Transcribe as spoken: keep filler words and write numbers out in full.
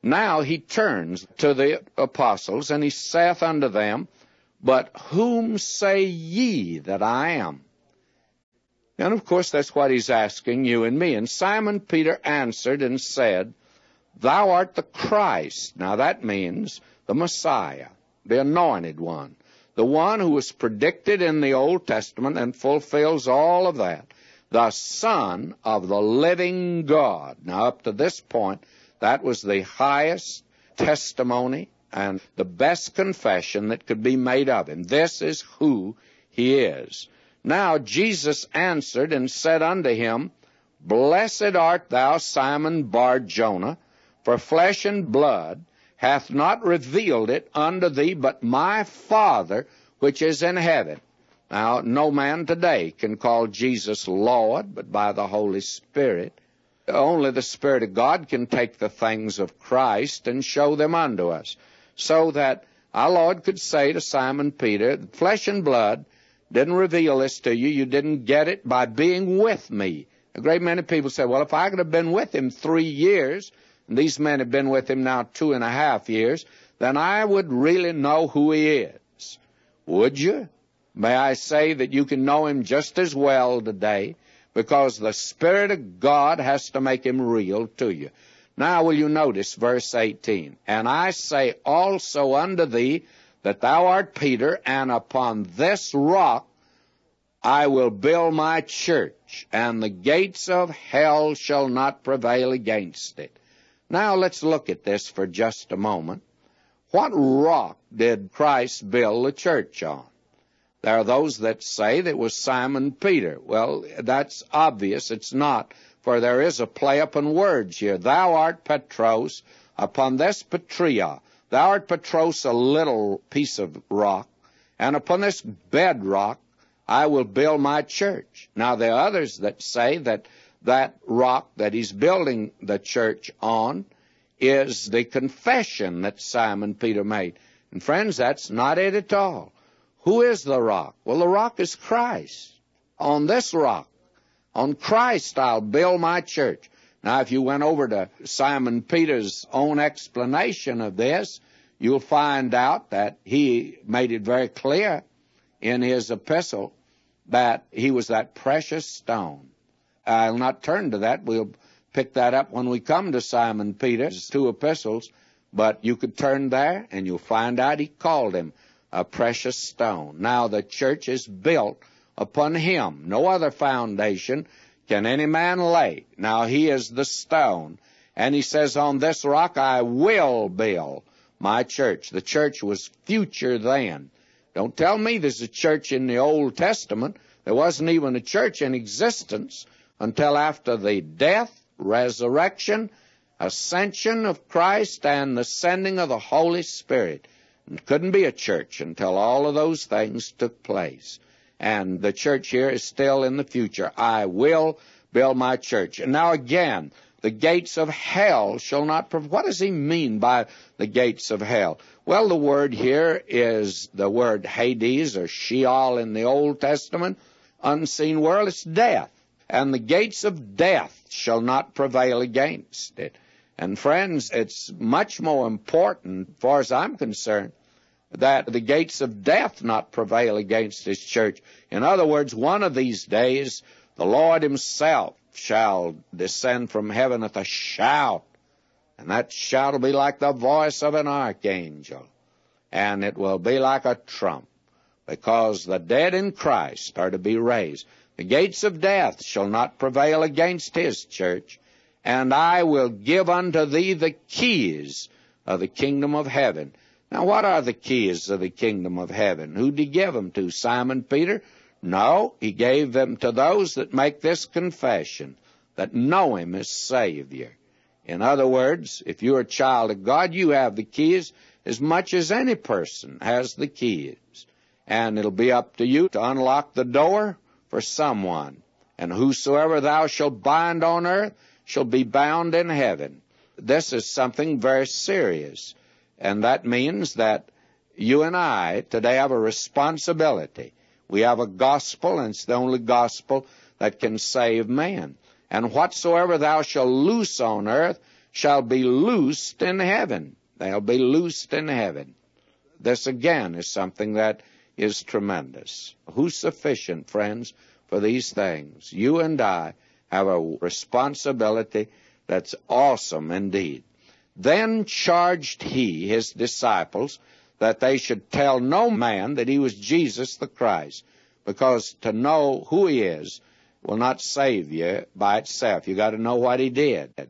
Now he turns to the apostles, and he saith unto them, But whom say ye that I am? And of course that's what he's asking you and me. And Simon Peter answered and said, Thou art the Christ. Now that means the Messiah, the anointed one, the one who was predicted in the Old Testament and fulfills all of that, the Son of the living God. Now up to this point, that was the highest testimony and the best confession that could be made of him. This is who he is. Now Jesus answered and said unto him, Blessed art thou, Simon Bar-Jonah, for flesh and blood hath not revealed it unto thee, but my Father which is in heaven. Now, no man today can call Jesus Lord, but by the Holy Spirit. Only the Spirit of God can take the things of Christ and show them unto us. So that our Lord could say to Simon Peter, Flesh and blood didn't reveal this to you. You didn't get it by being with me. A great many people say, well, if I could have been with him three years, and these men have been with him now two and a half years, then I would really know who he is. Would you? May I say that you can know him just as well today, because the Spirit of God has to make him real to you. Now will you notice verse eighteen, And I say also unto thee that thou art Peter, and upon this rock I will build my church, and the gates of hell shall not prevail against it. Now let's look at this for just a moment. What rock did Christ build the church on? There are those that say that it was Simon Peter. Well, that's obvious. It's not, for there is a play upon words here. Thou art Petros, upon this Petria. Thou art Petros, a little piece of rock, and upon this bedrock I will build my church. Now there are others that say that that rock that he's building the church on is the confession that Simon Peter made. And friends, that's not it at all. Who is the rock? Well, the rock is Christ. On this rock, on Christ, I'll build my church. Now, if you went over to Simon Peter's own explanation of this, you'll find out that he made it very clear in his epistle that he was that precious stone. I'll not turn to that. We'll pick that up when we come to Simon Peter's two epistles. But you could turn there, and you'll find out he called him a precious stone. Now, the church is built upon him. No other foundation can any man lay. Now, he is the stone. And he says, on this rock I will build my church. The church was future then. Don't tell me there's a church in the Old Testament. There wasn't even a church in existence until after the death, resurrection, ascension of Christ, and the sending of the Holy Spirit. It couldn't be a church until all of those things took place. And the church here is still in the future. I will build my church. And now again, the gates of hell shall not prevail. What does he mean by the gates of hell? Well, the word here is the word Hades or Sheol in the Old Testament. Unseen world, it's death. And the gates of death shall not prevail against it. And friends, it's much more important, as far as I'm concerned, that the gates of death not prevail against his church. In other words, one of these days, the Lord himself shall descend from heaven with a shout, and that shout will be like the voice of an archangel, and it will be like a trump, because the dead in Christ are to be raised. The gates of death shall not prevail against his church, and I will give unto thee the keys of the kingdom of heaven. Now, what are the keys of the kingdom of heaven? Who did he give them to? Simon Peter? No, he gave them to those that make this confession, that know him as Savior. In other words, if you're a child of God, you have the keys as much as any person has the keys. And it'll be up to you to unlock the door for someone. And whosoever thou shalt bind on earth shall be bound in heaven. This is something very serious. And that means that you and I today have a responsibility. We have a gospel, and it's the only gospel that can save man. And whatsoever thou shalt loose on earth shall be loosed in heaven. They'll be loosed in heaven. This again is something that is tremendous. Who's sufficient, friends, for these things? You and I have a responsibility that's awesome indeed. Then charged he his disciples that they should tell no man that he was Jesus the Christ, because to know who he is will not save you by itself. You got to know what he did.